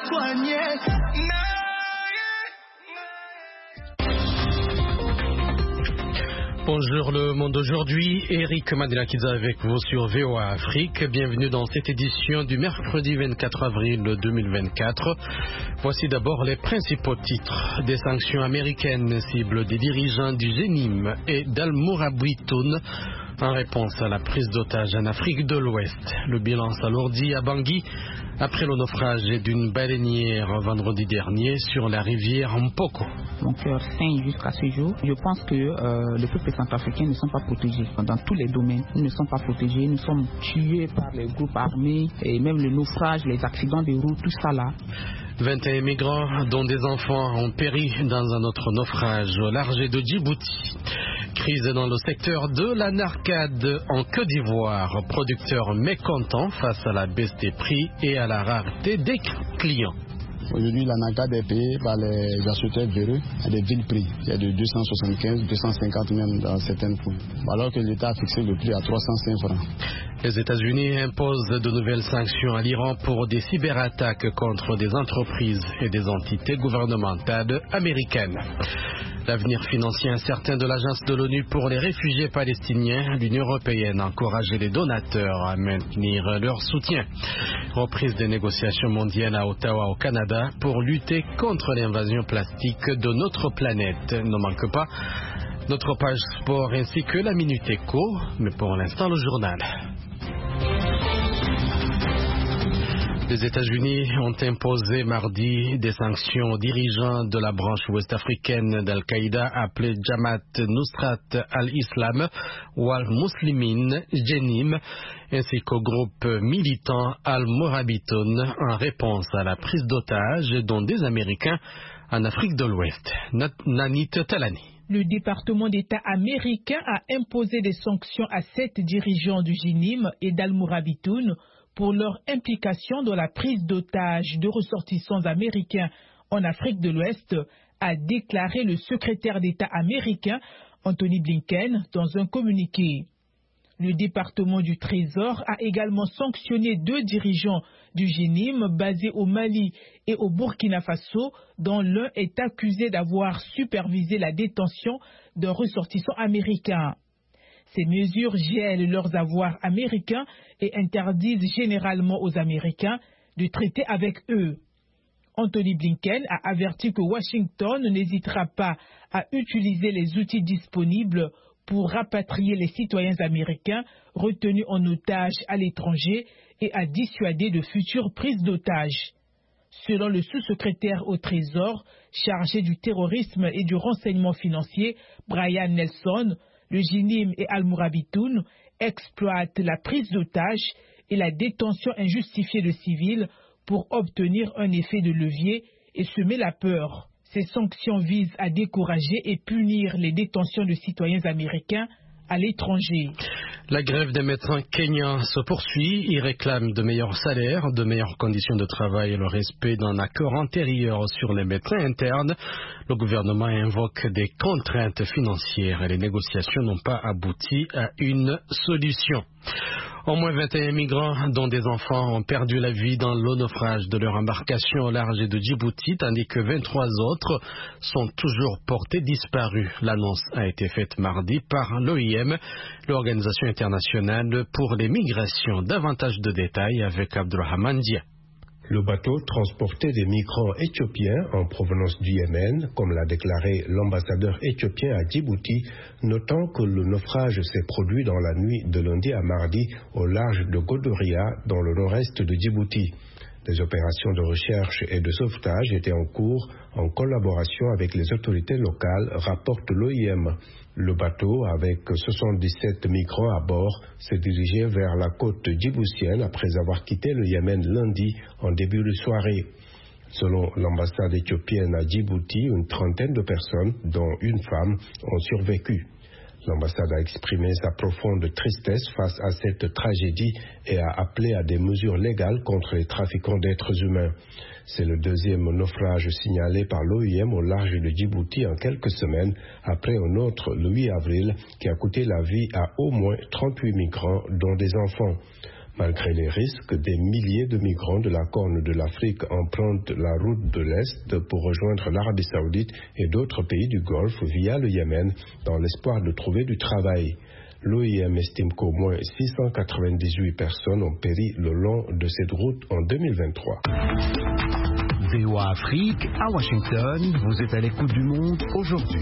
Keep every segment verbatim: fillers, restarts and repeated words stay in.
soigner. Bonjour le monde aujourd'hui, Eric Madelakiza avec vous sur V O A Afrique. Bienvenue dans cette édition du mercredi vingt-quatre avril deux mille vingt-quatre. Voici d'abord les principaux titres. Des sanctions américaines ciblent des dirigeants du Génim et d'Al-Mourabitoun en réponse à la prise d'otages en Afrique de l'Ouest. Le bilan s'alourdit à Bangui après le naufrage d'une baleinière vendredi dernier sur la rivière Mpoko. Mon cœur saigne jusqu'à ce jour. Je pense que euh, les peuples centrafricains ne sont pas protégés. Dans tous les domaines, ils ne sont pas protégés. Nous sommes tués par les groupes armés et même le naufrage, les accidents de route, tout ça là. vingt et un migrants, dont des enfants, ont péri dans un autre naufrage au large de Djibouti. Crise dans le secteur de la narcade en Côte d'Ivoire. Producteurs mécontents face à la baisse des prix et à la rareté des clients. Aujourd'hui, la narcade est payée par les acheteurs véreux à des villes prix. Il y a de deux cent soixante-quinze, deux cent cinquante même dans certaines points. Alors que l'État a fixé le prix à trois cent cinq francs. Les États-Unis imposent de nouvelles sanctions à l'Iran pour des cyberattaques contre des entreprises et des entités gouvernementales américaines. L'avenir financier incertain de l'Agence de l'ONU pour les réfugiés palestiniens, l'Union européenne encourage les donateurs à maintenir leur soutien. Reprise des négociations mondiales à Ottawa au Canada pour lutter contre l'invasion plastique de notre planète. Ne manque pas notre page sport ainsi que la Minute Éco, mais pour l'instant le journal. Les États-Unis ont imposé mardi des sanctions aux dirigeants de la branche ouest-africaine d'Al-Qaïda appelée Jamaat Nusrat al-Islam ou Al-Muslimin Jenim, ainsi qu'au groupe militant Al-Mourabitoun en réponse à la prise d'otages dont des Américains en Afrique de l'Ouest. Nanit Talani. Le département d'État américain a imposé des sanctions à sept dirigeants du Jenim et d'Al-Mourabitoun pour leur implication dans la prise d'otages de ressortissants américains en Afrique de l'Ouest, a déclaré le secrétaire d'État américain Anthony Blinken dans un communiqué. Le département du Trésor a également sanctionné deux dirigeants du Génim basés au Mali et au Burkina Faso, dont l'un est accusé d'avoir supervisé la détention d'un ressortissant américain. Ces mesures gèlent leurs avoirs américains et interdisent généralement aux Américains de traiter avec eux. Anthony Blinken a averti que Washington n'hésitera pas à utiliser les outils disponibles pour rapatrier les citoyens américains retenus en otage à l'étranger et à dissuader de futures prises d'otages. Selon le sous-secrétaire au Trésor chargé du terrorisme et du renseignement financier, Brian Nelson, le Génim et Al-Mourabitoun exploitent la prise d'otages et la détention injustifiée de civils pour obtenir un effet de levier et semer la peur. Ces sanctions visent à décourager et punir les détentions de citoyens américains à l'étranger. La grève des médecins kenyans se poursuit. Ils réclament de meilleurs salaires, de meilleures conditions de travail et le respect d'un accord antérieur sur les médecins internes. Le gouvernement invoque des contraintes financières et les négociations n'ont pas abouti à une solution. Au moins vingt et un migrants, dont des enfants, ont perdu la vie dans le naufrage de leur embarcation au large de Djibouti, tandis que vingt-trois autres sont toujours portés disparus. L'annonce a été faite mardi par l'O I M, l'Organisation internationale pour les migrations. Davantage de détails avec Abdurrahman Dia. Le bateau transportait des migrants éthiopiens en provenance du Yémen, comme l'a déclaré l'ambassadeur éthiopien à Djibouti, notant que le naufrage s'est produit dans la nuit de lundi à mardi au large de Godoria, dans le nord-est de Djibouti. Des opérations de recherche et de sauvetage étaient en cours en collaboration avec les autorités locales, rapporte l'O I M. Le bateau, avec soixante-dix-sept migrants à bord, s'est dirigé vers la côte djiboutienne après avoir quitté le Yémen lundi en début de soirée. Selon l'ambassade éthiopienne à Djibouti, une trentaine de personnes, dont une femme, ont survécu. L'ambassade a exprimé sa profonde tristesse face à cette tragédie et a appelé à des mesures légales contre les trafiquants d'êtres humains. C'est le deuxième naufrage signalé par l'O I M au large de Djibouti en quelques semaines, après un autre le huit avril qui a coûté la vie à au moins trente-huit migrants, dont des enfants. Malgré les risques, des milliers de migrants de la Corne de l'Afrique empruntent la route de l'Est pour rejoindre l'Arabie Saoudite et d'autres pays du Golfe via le Yémen dans l'espoir de trouver du travail. L'O I M estime qu'au moins six cent quatre-vingt-dix-huit personnes ont péri le long de cette route en deux mille vingt-trois. V O A Afrique, à Washington, vous êtes à l'écoute du monde aujourd'hui.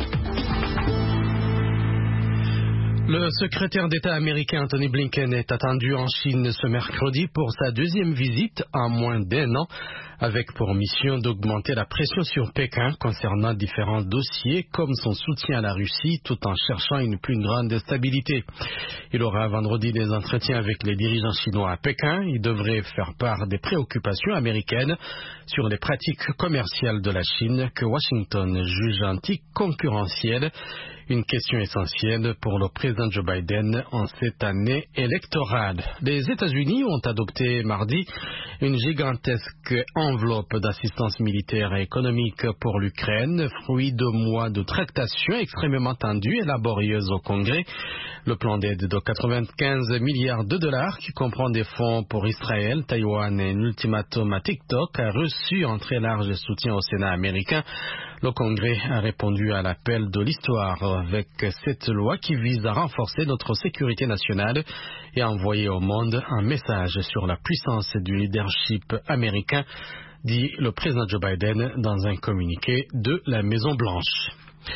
Le secrétaire d'État américain Anthony Blinken est attendu en Chine ce mercredi pour sa deuxième visite en moins d'un an, avec pour mission d'augmenter la pression sur Pékin concernant différents dossiers comme son soutien à la Russie tout en cherchant une plus grande stabilité. Il aura vendredi des entretiens avec les dirigeants chinois à Pékin. Il devrait faire part des préoccupations américaines sur les pratiques commerciales de la Chine que Washington juge anticoncurrentielles. Une question essentielle pour le président Joe Biden en cette année électorale. Les États-Unis ont adopté mardi une gigantesque enveloppe d'assistance militaire et économique pour l'Ukraine, fruit de mois de tractations extrêmement tendues et laborieuses au Congrès. Le plan d'aide de quatre-vingt-quinze milliards de dollars, qui comprend des fonds pour Israël, Taïwan et un ultimatum à TikTok, a reçu un très large soutien au Sénat américain. Le Congrès a répondu à l'appel de l'histoire avec cette loi qui vise à renforcer notre sécurité nationale et à envoyer au monde un message sur la puissance du leadership américain, dit le président Joe Biden dans un communiqué de la Maison-Blanche.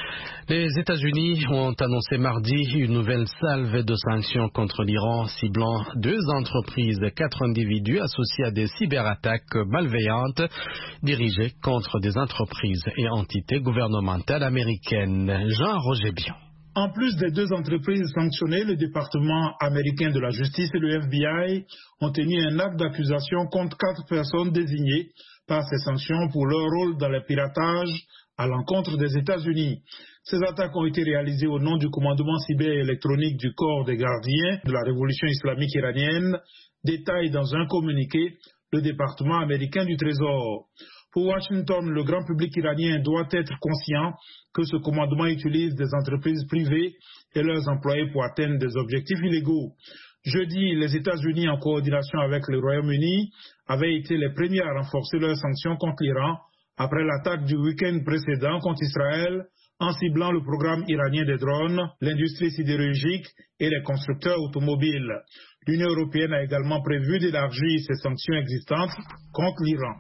Les États-Unis ont annoncé mardi une nouvelle salve de sanctions contre l'Iran, ciblant deux entreprises et quatre individus associés à des cyberattaques malveillantes dirigées contre des entreprises et entités gouvernementales américaines. Jean-Roger Bion. En plus des deux entreprises sanctionnées, le département américain de la justice et le F B I ont tenu un acte d'accusation contre quatre personnes désignées par ces sanctions pour leur rôle dans le piratage à l'encontre des États-Unis. Ces attaques ont été réalisées au nom du commandement cyber-électronique du corps des gardiens de la révolution islamique iranienne, détaille dans un communiqué le département américain du Trésor. Pour Washington, le grand public iranien doit être conscient que ce commandement utilise des entreprises privées et leurs employés pour atteindre des objectifs illégaux. Jeudi, les États-Unis, en coordination avec le Royaume-Uni, avaient été les premiers à renforcer leurs sanctions contre l'Iran après l'attaque du week-end précédent contre Israël, en ciblant le programme iranien des drones, l'industrie sidérurgique et les constructeurs automobiles. L'Union européenne a également prévu d'élargir ses sanctions existantes contre l'Iran.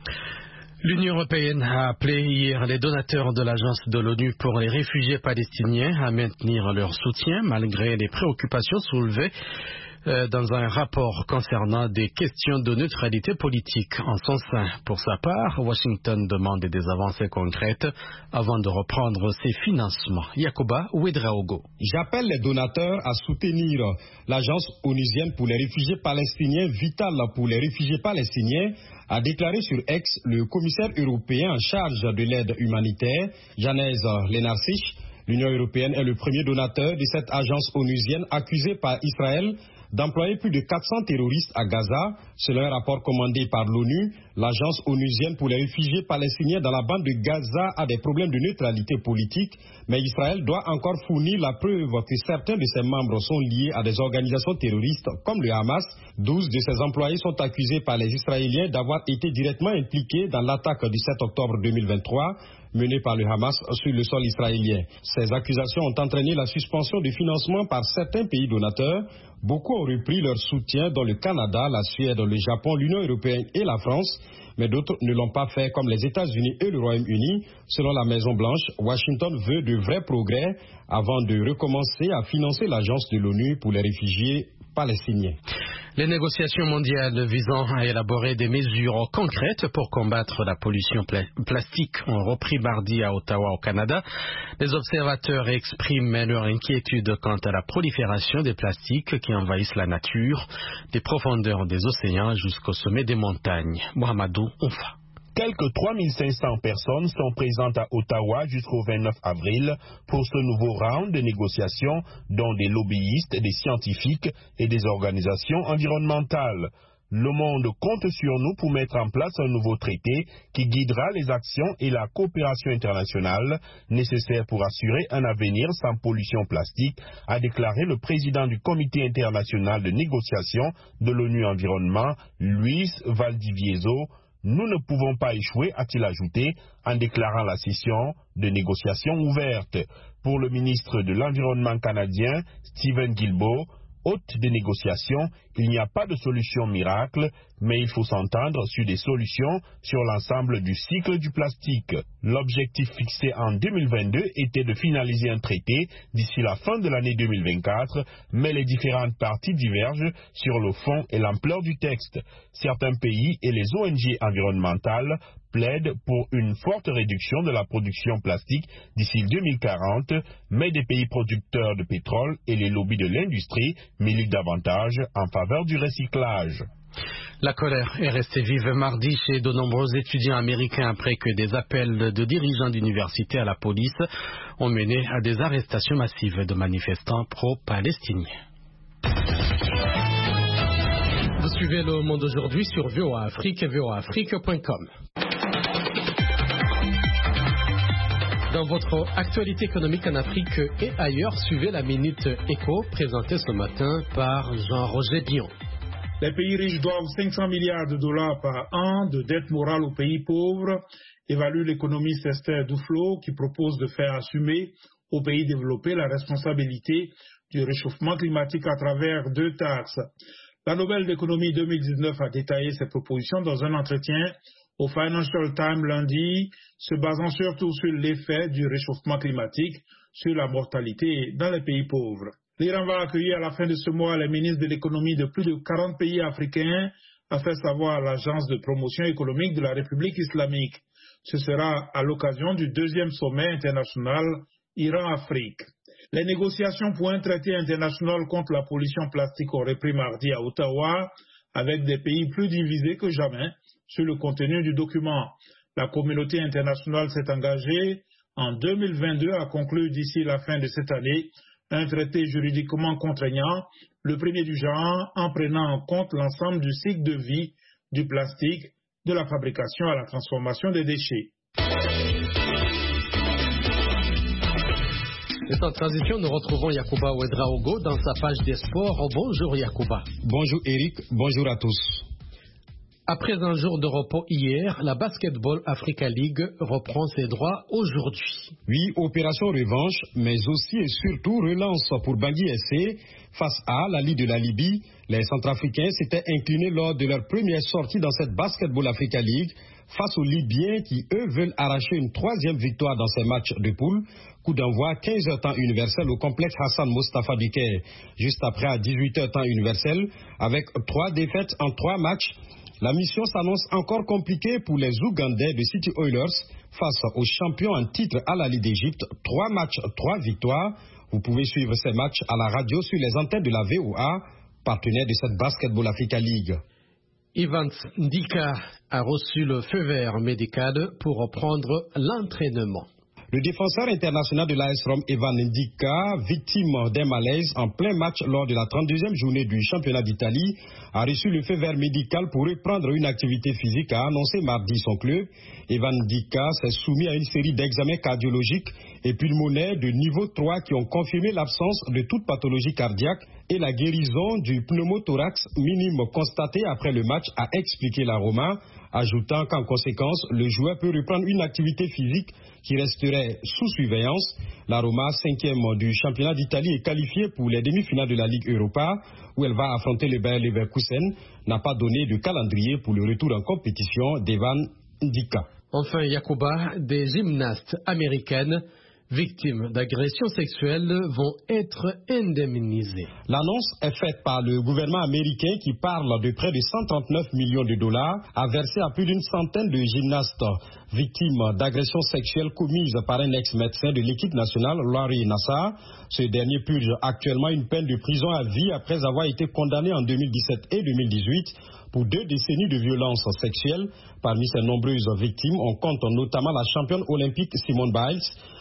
L'Union européenne a appelé hier les donateurs de l'Agence de l'ONU pour les réfugiés palestiniens à maintenir leur soutien malgré les préoccupations soulevées dans un rapport concernant des questions de neutralité politique en son sein. Pour sa part, Washington demande des avancées concrètes avant de reprendre ses financements. Yacoba Ouedraogo. J'appelle les donateurs à soutenir l'Agence onusienne pour les réfugiés palestiniens, vitale pour les réfugiés palestiniens, a déclaré sur X le commissaire européen en charge de l'aide humanitaire, Janez Lenarcic. L'Union européenne est le premier donateur de cette agence onusienne accusée par Israël d'employer plus de quatre cents terroristes à Gaza. Selon un rapport commandé par l'ONU, l'agence onusienne pour les réfugiés palestiniens dans la bande de Gaza a des problèmes de neutralité politique, mais Israël doit encore fournir la preuve que certains de ses membres sont liés à des organisations terroristes comme le Hamas. douze de ses employés sont accusés par les Israéliens d'avoir été directement impliqués dans l'attaque du sept octobre deux mille vingt-trois menée par le Hamas sur le sol israélien. Ces accusations ont entraîné la suspension du financement par certains pays donateurs. Beaucoup ont repris leur soutien dans le Canada, la Suède, le Japon, l'Union européenne et la France, mais d'autres ne l'ont pas fait comme les États-Unis et le Royaume-Uni. Selon la Maison-Blanche, Washington veut de vrais progrès avant de recommencer à financer l'Agence de l'ONU pour les réfugiés palestiniens. Les négociations mondiales visant à élaborer des mesures concrètes pour combattre la pollution pla- plastique ont repris mardi à Ottawa au Canada. Les observateurs expriment leur inquiétude quant à la prolifération des plastiques qui envahissent la nature, des profondeurs des océans jusqu'au sommet des montagnes. Mohamedou Oufa. Quelques trois mille cinq cents personnes sont présentes à Ottawa jusqu'au vingt-neuf avril pour ce nouveau round de négociations, dont des lobbyistes, des scientifiques et des organisations environnementales. Le monde compte sur nous pour mettre en place un nouveau traité qui guidera les actions et la coopération internationale nécessaires pour assurer un avenir sans pollution plastique, a déclaré le président du Comité international de négociation de l'ONU Environnement, Luis Valdivieso. Nous ne pouvons pas échouer, a-t-il ajouté, en déclarant la session de négociation ouverte. Pour le ministre de l'Environnement canadien, Stephen Guilbeault, hôte des négociations, il n'y a pas de solution miracle, mais il faut s'entendre sur des solutions sur l'ensemble du cycle du plastique. L'objectif fixé en deux mille vingt-deux était de finaliser un traité d'ici la fin de l'année deux mille vingt-quatre, mais les différentes parties divergent sur le fond et l'ampleur du texte. Certains pays et les O N G environnementales plaident pour une forte réduction de la production plastique d'ici deux mille quarante, mais des pays producteurs de pétrole et les lobbies de l'industrie militent davantage en faveur du recyclage. La colère est restée vive mardi chez de nombreux étudiants américains après que des appels de dirigeants d'université à la police ont mené à des arrestations massives de manifestants pro-palestiniens. Vous suivez Le Monde aujourd'hui sur V O A Afrique et V O A Afrique point com. Dans votre actualité économique en Afrique et ailleurs, suivez la Minute Éco présentée ce matin par Jean-Roger Bion. Les pays riches doivent cinq cents milliards de dollars par an de dette morale aux pays pauvres, évalue l'économiste Esther Duflo, qui propose de faire assumer aux pays développés la responsabilité du réchauffement climatique à travers deux taxes. La Nobel d'économie deux mille dix-neuf a détaillé ses propositions dans un entretien au Financial Times lundi, se basant surtout sur l'effet du réchauffement climatique sur la mortalité dans les pays pauvres. L'Iran va accueillir à la fin de ce mois les ministres de l'économie de plus de quarante pays africains, a fait savoir l'agence de promotion économique de la République islamique. Ce sera à l'occasion du deuxième sommet international Iran-Afrique. Les négociations pour un traité international contre la pollution plastique ont repris mardi à Ottawa, avec des pays plus divisés que jamais sur le contenu du document. La communauté internationale s'est engagée en deux mille vingt-deux à conclure d'ici la fin de cette année un traité juridiquement contraignant, le premier du genre, en prenant en compte l'ensemble du cycle de vie du plastique, de la fabrication à la transformation des déchets. Et sans transition, nous retrouvons Yacouba Ouedraogo dans sa page des sports. Bonjour Yacouba. Bonjour Eric, bonjour à tous. Après un jour de repos hier, la Basketball Africa League reprend ses droits aujourd'hui. Oui, opération revanche, mais aussi et surtout relance pour Bangui S C. Face à la Ligue de la Libye, les Centrafricains s'étaient inclinés lors de leur première sortie dans cette Basketball Africa League face aux Libyens qui, eux, veulent arracher une troisième victoire dans ces matchs de poule. Coup d'envoi quinze heures temps universel au complexe Hassan Mostafa du Caire. Juste après à dix-huit heures temps universel, avec trois défaites en trois matchs. La mission s'annonce encore compliquée pour les Ougandais de City Oilers face aux champions en titre à la Ligue d'Égypte. Trois matchs, trois victoires. Vous pouvez suivre ces matchs à la radio sur les antennes de la V O A, partenaire de cette Basketball Africa League. Evans Ndika a reçu le feu vert médical pour reprendre l'entraînement. Le défenseur international de l'A S Rome, Evan Ndika, victime d'un malaise en plein match lors de la trente-deuxième journée du championnat d'Italie, a reçu le feu vert médical pour reprendre une activité physique, a annoncé mardi son club. Evan Ndika s'est soumis à une série d'examens cardiologiques et pulmonaires de niveau trois qui ont confirmé l'absence de toute pathologie cardiaque et la guérison du pneumothorax minime constaté après le match, a expliqué la Roma, ajoutant qu'en conséquence, le joueur peut reprendre une activité physique qui resterait sous surveillance. La Roma, cinquième du championnat d'Italie, est qualifiée pour les demi-finales de la Ligue Europa, où elle va affronter le Bayer Leverkusen, n'a pas donné de calendrier pour le retour en compétition d'Evan Ndika. Enfin, Yacouba, des gymnastes américaines victimes d'agressions sexuelles vont être indemnisées. L'annonce est faite par le gouvernement américain qui parle de près de cent trente-neuf millions de dollars à verser à plus d'une centaine de gymnastes victimes d'agressions sexuelles commises par un ex-médecin de l'équipe nationale, Larry Nassar. Ce dernier purge actuellement une peine de prison à vie après avoir été condamné en deux mille dix-sept et deux mille dix-huit pour deux décennies de violences sexuelles. Parmi ces nombreuses victimes, on compte notamment la championne olympique Simone Biles,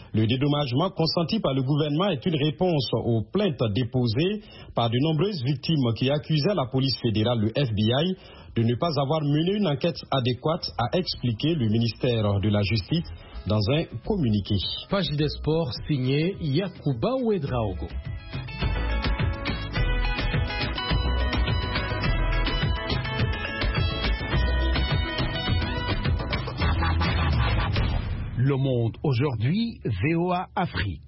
Le dédommagement consenti par le gouvernement est une réponse aux plaintes déposées par de nombreuses victimes qui accusaient la police fédérale, le F B I, de ne pas avoir mené une enquête adéquate, a expliqué le ministère de la Justice dans un communiqué. Page des sports signée Yakuba Ouedraogo. Le Monde aujourd'hui, V O A Afrique.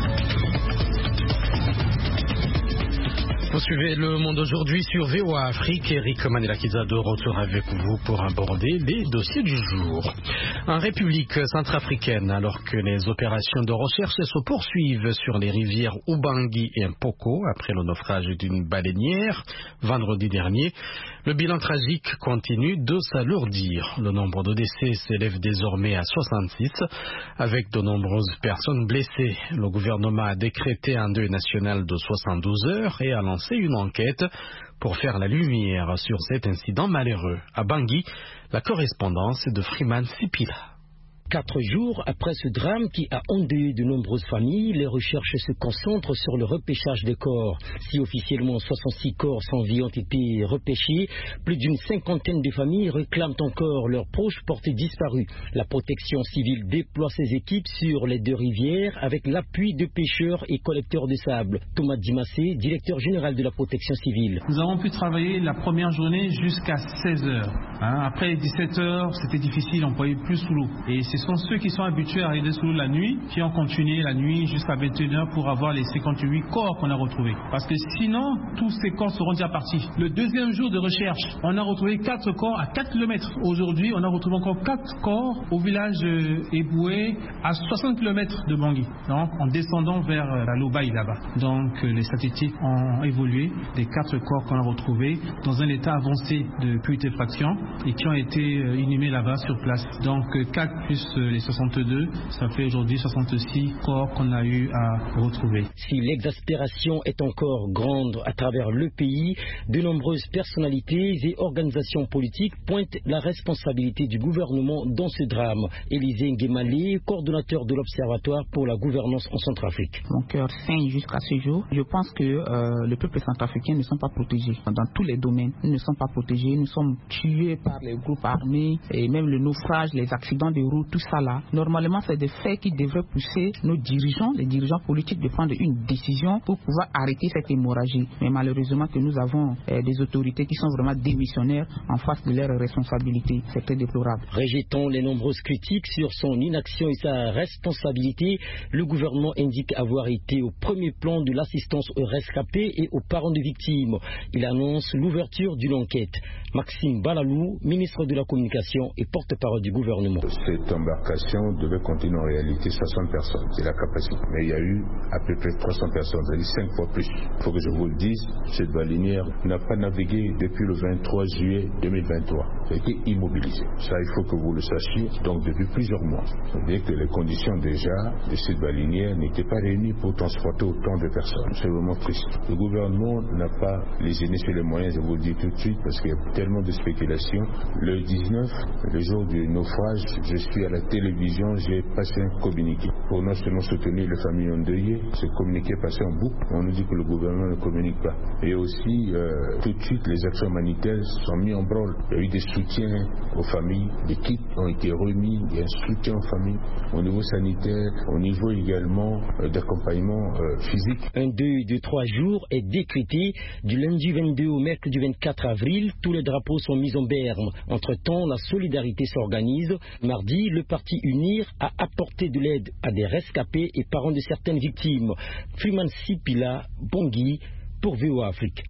Vous suivez Le Monde aujourd'hui sur V O A Afrique. Eric Manelakiza de retour avec vous pour aborder les dossiers du jour. En République centrafricaine, alors que les opérations de recherche se poursuivent sur les rivières Ubangi et Mpoko après le naufrage d'une baleinière vendredi dernier, le bilan tragique continue de s'alourdir. Le nombre de décès s'élève désormais à soixante-six, avec de nombreuses personnes blessées. Le gouvernement a décrété un deuil national de soixante-douze heures et a lancé une enquête pour faire la lumière sur cet incident malheureux. À Bangui, la correspondance est de Freeman Sipila. Quatre jours après ce drame qui a endeuillé de nombreuses familles, les recherches se concentrent sur le repêchage des corps. Si officiellement soixante-six corps sans vie ont été repêchés, plus d'une cinquantaine de familles réclament encore leurs proches portés disparus. La protection civile déploie ses équipes sur les deux rivières avec l'appui de pêcheurs et collecteurs de sable. Thomas Dimassé, directeur général de la protection civile. Nous avons pu travailler la première journée jusqu'à seize heures. Hein, après dix-sept heures, c'était difficile, on ne pouvait plus sous l'eau. Et ce sont ceux qui sont habitués à arriver sous l'eau la nuit, qui ont continué la nuit jusqu'à vingt et une heures pour avoir les cinquante-huit corps qu'on a retrouvés. Parce que sinon, tous ces corps seront déjà partis. Le deuxième jour de recherche, on a retrouvé quatre corps à quatre kilomètres. Aujourd'hui, on a retrouvé encore quatre corps au village Eboué, à soixante kilomètres de Bangui. Donc, en descendant vers la Lobaï là-bas. Donc, les statistiques ont évolué. Les quatre corps qu'on a retrouvés dans un état avancé de putréfaction et qui ont été inhumés là-bas sur place. Donc, quatre plus les soixante-deux, ça fait aujourd'hui soixante-six corps qu'on a eu à retrouver. Si l'exaspération est encore grande à travers le pays, de nombreuses personnalités et organisations politiques pointent la responsabilité du gouvernement dans ce drame. Élisée Nguemale, coordonnateur de l'Observatoire pour la gouvernance en Centrafrique. Mon cœur saigne jusqu'à ce jour. Je pense que euh, le peuple centrafricain ne sont pas protégés. Dans tous les domaines, nous ne sommes pas protégés. Nous sommes tués par les groupes armés et même le naufrage, les accidents de route, tout ça là. Normalement, c'est des faits qui devraient pousser nos dirigeants, les dirigeants politiques, de prendre une décision pour pouvoir arrêter cette hémorragie. Mais malheureusement que nous avons euh, des autorités qui sont vraiment démissionnaires en face de leurs responsabilités. C'est très déplorable. Rejetant les nombreuses critiques sur son inaction et sa responsabilité, le gouvernement indique avoir été au premier plan de l'assistance aux rescapés et aux parents de victimes. Il annonce l'ouverture d'une enquête. Maxime Balalou, ministre de la Communication et porte-parole du gouvernement. Cette embarcation devait contenir en réalité soixante personnes, c'est la capacité. Mais il y a eu à peu près trois cents personnes, c'est-à-dire cinq fois plus. Il faut que je vous le dise, cette baleinière n'a pas navigué depuis le vingt-trois juillet deux mille vingt-trois. Elle a été immobilisée. Ça, il faut que vous le sachiez, donc depuis plusieurs mois. C'est-à-dire que les conditions déjà de cette baleinière n'étaient pas réunies pour transporter autant de personnes. C'est vraiment triste. Le gouvernement n'a pas lésiné sur les moyens, je vous le dis tout de suite, parce qu'il y a tellement de spéculations. Le dix-neuf, le jour du naufrage, je suis à la télévision, j'ai passé un communiqué pour non seulement soutenir les familles endeuillées. Ce communiqué est passé en boucle. On nous dit que le gouvernement ne communique pas. Et aussi, euh, tout de suite, les actions humanitaires sont mises en branle. Il y a eu des soutiens aux familles, des kits ont été remis, il y a un soutien aux familles au niveau sanitaire, au niveau également euh, d'accompagnement euh, physique. Un deuil de trois jours est décrété du lundi vingt-deux au mercredi vingt-quatre avril. Tous les drapeaux sont mis en berne. Entre-temps, la solidarité s'organise. Mardi, le parti UNIR a apporté de l'aide à des rescapés et parents de certaines victimes. Freeman Sipila, Bangui, pour V O A Afrique.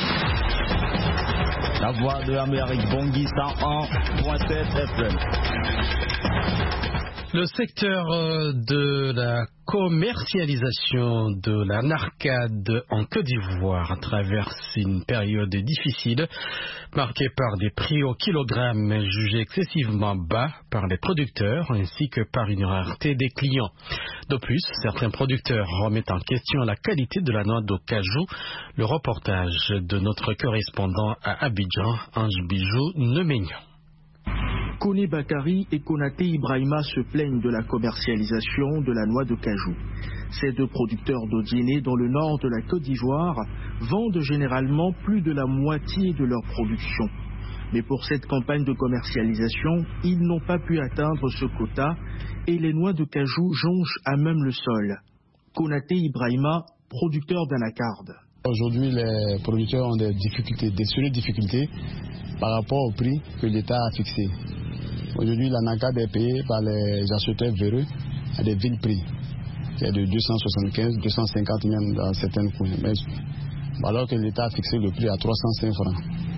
La voix de l'Amérique, Bangui cent un virgule sept F M. Le secteur de la commercialisation de la narcade en Côte d'Ivoire traverse une période difficile, marquée par des prix au kilogramme jugés excessivement bas par les producteurs ainsi que par une rareté des clients. De plus, certains producteurs remettent en question la qualité de la noix de cajou. Le reportage de notre correspondant à Abidjan, Ange Bijou Nemeignan. Koné Bakari et Konaté Ibrahima se plaignent de la commercialisation de la noix de cajou. Ces deux producteurs d'Odiéné dans le nord de la Côte d'Ivoire vendent généralement plus de la moitié de leur production. Mais pour cette campagne de commercialisation, ils n'ont pas pu atteindre ce quota et les noix de cajou jonchent à même le sol. Konaté Ibrahima, producteur d'anacarde. Aujourd'hui, les producteurs ont des difficultés, des sérieuses difficultés par rapport au prix que l'État a fixé. Aujourd'hui, l'anacarde est payée par les acheteurs véreux à des villes prix. C'est de deux cent soixante-quinze, deux cent cinquante même dans certains coins. Mais, alors que l'État a fixé le prix à trois cent cinq francs.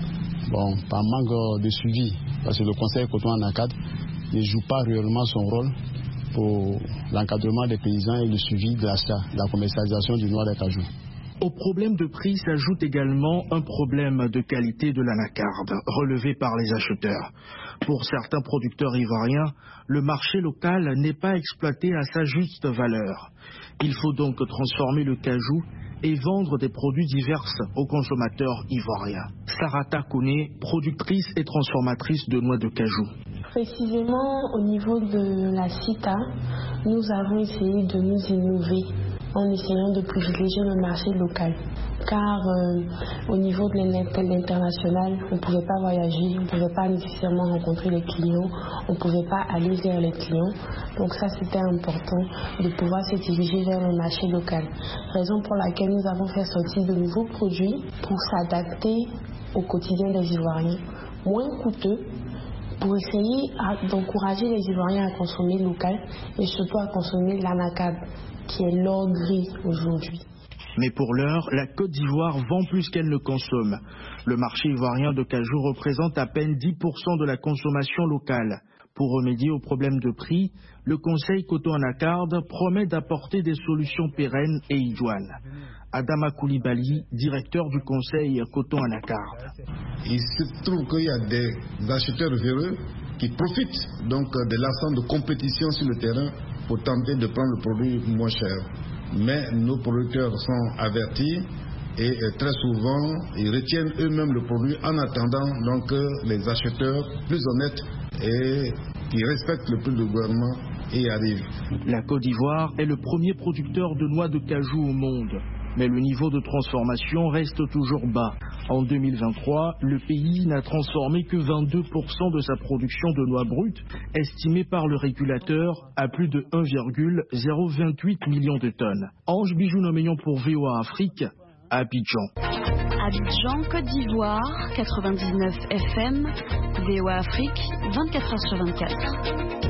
Bon, par manque de suivi, parce que le conseil coton anacarde ne joue pas réellement son rôle pour l'encadrement des paysans et le suivi de l'achat, de la commercialisation du noix de cajou. Au problème de prix s'ajoute également un problème de qualité de l'anacarde, relevé par les acheteurs. Pour certains producteurs ivoiriens, le marché local n'est pas exploité à sa juste valeur. Il faut donc transformer le cajou et vendre des produits divers aux consommateurs ivoiriens. Sarata Koné, productrice et transformatrice de noix de cajou. Précisément au niveau de la CITA, nous avons essayé de nous innover en essayant de privilégier le marché local. Car euh, au niveau de l'international, on ne pouvait pas voyager, on ne pouvait pas nécessairement rencontrer les clients, on ne pouvait pas aller vers les clients. Donc ça, c'était important de pouvoir se diriger vers le marché local. Raison pour laquelle nous avons fait sortir de nouveaux produits pour s'adapter au quotidien des Ivoiriens, moins coûteux, pour essayer d'encourager les Ivoiriens à consommer local et surtout à consommer l'anacarde, qui est l'or gris aujourd'hui. Mais pour l'heure, la Côte d'Ivoire vend plus qu'elle ne consomme. Le marché ivoirien de cajou représente à peine dix pour cent de la consommation locale. Pour remédier au problème de prix, le Conseil coton anacarde promet d'apporter des solutions pérennes et idoines. Adama Koulibaly, directeur du Conseil coton anacarde. Il se trouve qu'il y a des acheteurs véreux qui profitent donc de l'absence de compétition sur le terrain pour tenter de prendre le produit moins cher. Mais nos producteurs sont avertis et très souvent ils retiennent eux-mêmes le produit en attendant donc les acheteurs plus honnêtes et qui respectent le prix du gouvernement et arrivent. La Côte d'Ivoire est le premier producteur de noix de cajou au monde. Mais le niveau de transformation reste toujours bas. En deux mille vingt-trois, le pays n'a transformé que vingt-deux pour cent de sa production de noix brutes, estimée par le régulateur à plus de un virgule zéro vingt-huit million de tonnes. Ange Bijou-Noméon pour V O A Afrique, à Abidjan. Abidjan, Côte d'Ivoire, quatre-vingt-dix-neuf F M, V O A Afrique, vingt-quatre heures sur vingt-quatre.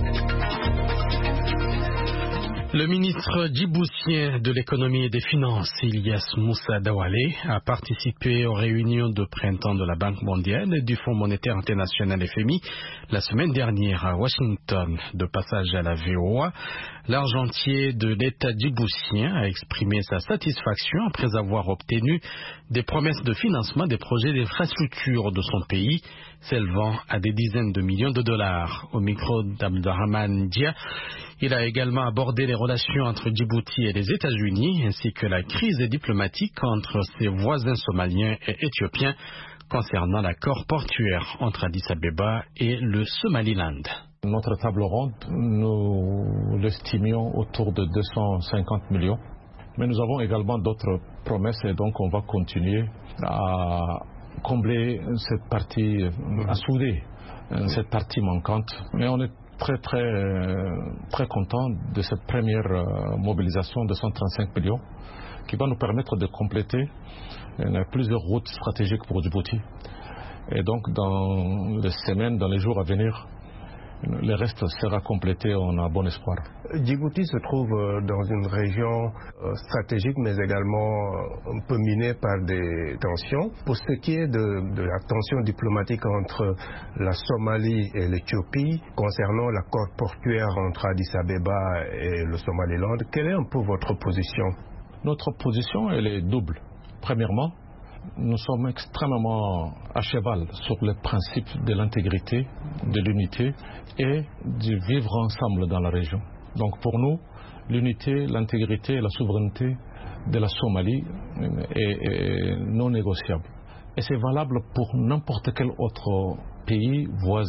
Le ministre djiboutien de l'économie et des finances, Ilyas Moussa Dawale, a participé aux réunions de printemps de la Banque mondiale et du Fonds monétaire international F M I la semaine dernière à Washington. De passage à la V O A, l'argentier de l'État djiboutien a exprimé sa satisfaction après avoir obtenu des promesses de financement des projets d'infrastructure de son pays, s'élevant à des dizaines de millions de dollars. Au micro d'Abdelrahman Dia, il a également abordé les relations entre Djibouti et les États-Unis, ainsi que la crise diplomatique entre ses voisins somaliens et éthiopiens concernant l'accord portuaire entre Addis Abeba et le Somaliland. Notre table ronde, nous l'estimions autour de deux cent cinquante millions. Mais nous avons également d'autres promesses et donc on va continuer à combler cette partie, à souder cette partie manquante. Mais on est très très très content de cette première mobilisation de cent trente-cinq millions qui va nous permettre de compléter plusieurs routes stratégiques pour Djibouti. Et donc dans les semaines, dans les jours à venir, le reste sera complété, on a bon espoir. Djibouti se trouve dans une région stratégique mais également un peu minée par des tensions. Pour ce qui est de, de la tension diplomatique entre la Somalie et l'Éthiopie concernant l'accord portuaire entre Addis Abeba et le Somaliland, quelle est un peu votre position? Notre position, elle est double. Premièrement, nous sommes extrêmement à cheval sur le principe de l'intégrité, de l'unité et du vivre ensemble dans la région. Donc pour nous, l'unité, l'intégrité et la souveraineté de la Somalie est, est non négociable. Et c'est valable pour n'importe quel autre pays voisin.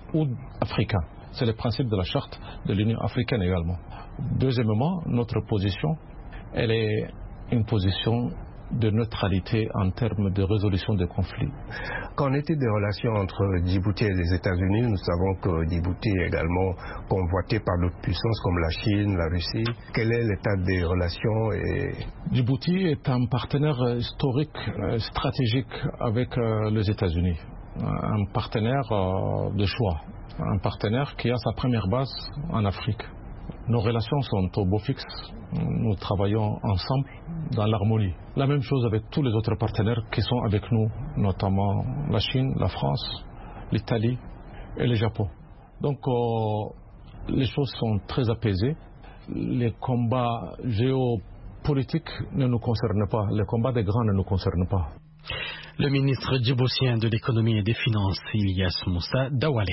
ou africains. C'est le principe de la charte de l'Union africaine également. Deuxièmement, notre position, elle est une position de neutralité en termes de résolution des conflits. Qu'en est-il des relations entre Djibouti et les États-Unis? Nous savons que Djibouti est également convoité par d'autres puissances comme la Chine, la Russie. Quel est l'état des relations et... Djibouti est un partenaire historique, stratégique avec les États-Unis. Un partenaire de choix. Un partenaire qui a sa première base en Afrique. Nos relations sont au beau fixe. Nous travaillons ensemble dans l'harmonie. La même chose avec tous les autres partenaires qui sont avec nous, notamment la Chine, la France, l'Italie et le Japon. Donc euh, les choses sont très apaisées. Les combats géopolitiques ne nous concernent pas. Les combats des grands ne nous concernent pas. Le ministre djiboutien de l'économie et des finances, Ilyas Moussa Dawale.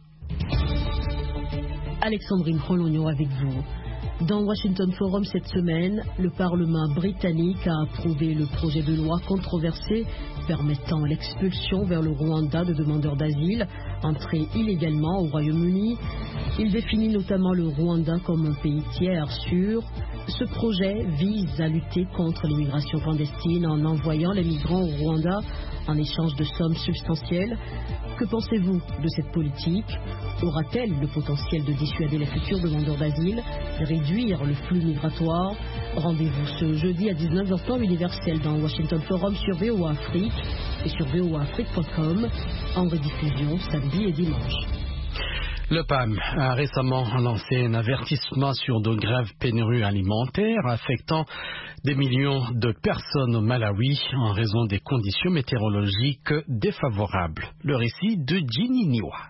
Alexandrine Rologno avec vous. Dans Washington Forum cette semaine, le Parlement britannique a approuvé le projet de loi controversé permettant l'expulsion vers le Rwanda de demandeurs d'asile entrés illégalement au Royaume-Uni. Il définit notamment le Rwanda comme un pays tiers sûr. Ce projet vise à lutter contre l'immigration clandestine en envoyant les migrants au Rwanda en échange de sommes substantielles. Que pensez-vous de cette politique? Aura-t-elle le potentiel de dissuader les futurs demandeurs d'asile, réduire le flux migratoire? Rendez-vous ce jeudi à dix-neuf heures temps universel dans Washington Forum sur V O A Afrique et sur V O A Afrique point com en rediffusion samedi et dimanche. Le P A M a récemment lancé un avertissement sur de graves pénuries alimentaires affectant des millions de personnes au Malawi en raison des conditions météorologiques défavorables. Le récit de Ginny Niwa.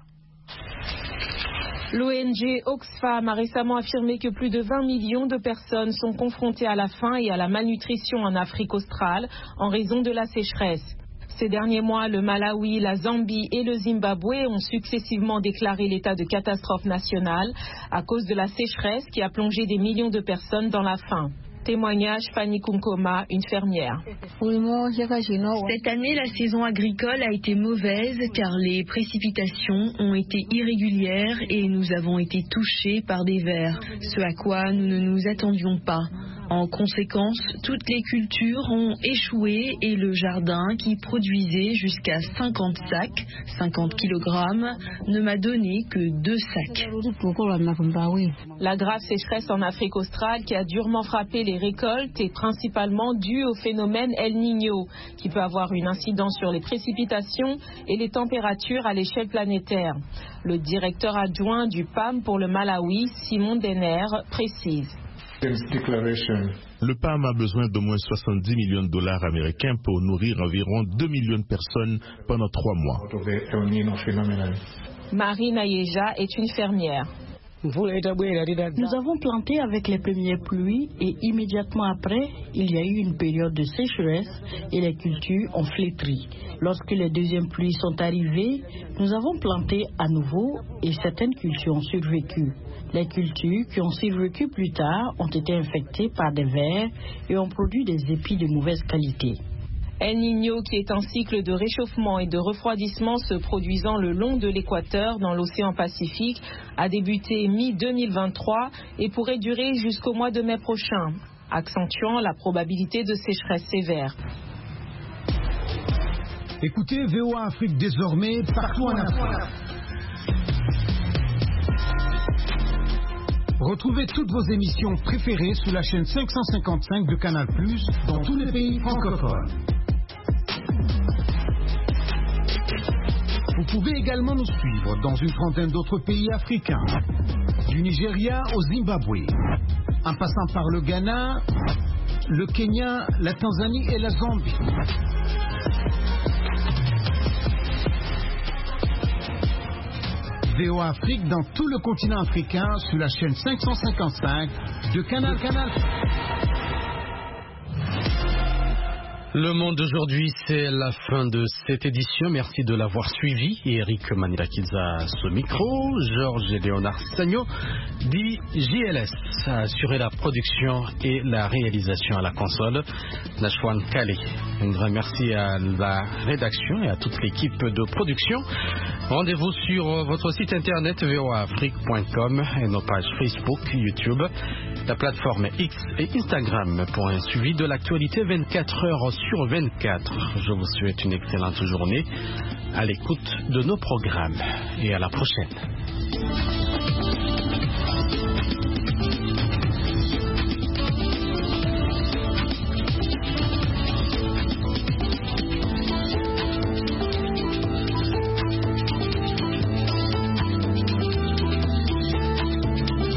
L'O N G Oxfam a récemment affirmé que plus de vingt millions de personnes sont confrontées à la faim et à la malnutrition en Afrique australe en raison de la sécheresse. Ces derniers mois, le Malawi, la Zambie et le Zimbabwe ont successivement déclaré l'état de catastrophe nationale à cause de la sécheresse qui a plongé des millions de personnes dans la faim. Témoignage Fanny Kunkoma, une fermière. Cette année, la saison agricole a été mauvaise car les précipitations ont été irrégulières et nous avons été touchés par des vers, ce à quoi nous ne nous attendions pas. En conséquence, toutes les cultures ont échoué et le jardin, qui produisait jusqu'à cinquante sacs, cinquante kilogrammes, ne m'a donné que deux sacs. La grave sécheresse en Afrique australe qui a durement frappé les récoltes est principalement due au phénomène El Niño, qui peut avoir une incidence sur les précipitations et les températures à l'échelle planétaire. Le directeur adjoint du P A M pour le Malawi, Simon Denner, précise. Le P A M a besoin d'au moins soixante-dix millions de dollars américains pour nourrir environ deux millions de personnes pendant trois mois. Marie Nayeja est une fermière. Nous avons planté avec les premières pluies et immédiatement après, il y a eu une période de sécheresse et les cultures ont flétri. Lorsque les deuxièmes pluies sont arrivées, nous avons planté à nouveau et certaines cultures ont survécu. Les cultures qui ont survécu plus tard ont été infectées par des vers et ont produit des épis de mauvaise qualité. El Niño, qui est un cycle de réchauffement et de refroidissement se produisant le long de l'équateur dans l'océan Pacifique, a débuté mi deux mille vingt-trois et pourrait durer jusqu'au mois de mai prochain, accentuant la probabilité de sécheresse sévère. Écoutez V O A Afrique désormais partout en Afrique. Retrouvez toutes vos émissions préférées sur la chaîne cinq cent cinquante-cinq de Canal plus, dans tous les pays francophones. Vous pouvez également nous suivre dans une trentaine d'autres pays africains, du Nigeria au Zimbabwe, en passant par le Ghana, le Kenya, la Tanzanie et la Zambie. V O A Afrique dans tout le continent africain sur la chaîne cinq cent cinquante-cinq de Canal Canal. Le Monde d'aujourd'hui, c'est la fin de cette édition. Merci de l'avoir suivi. Eric Manirakiza ce micro, Georges et Léonard Sagno, dit J L S, a assuré la production et la réalisation à la console. Nashwan Kale. Un grand merci à la rédaction et à toute l'équipe de production. Rendez-vous sur votre site internet v o a afrique point com et nos pages Facebook, YouTube, la plateforme X et Instagram pour un suivi de l'actualité vingt-quatre heures sur vingt-quatre. Je vous souhaite une excellente journée à l'écoute de nos programmes et à la prochaine.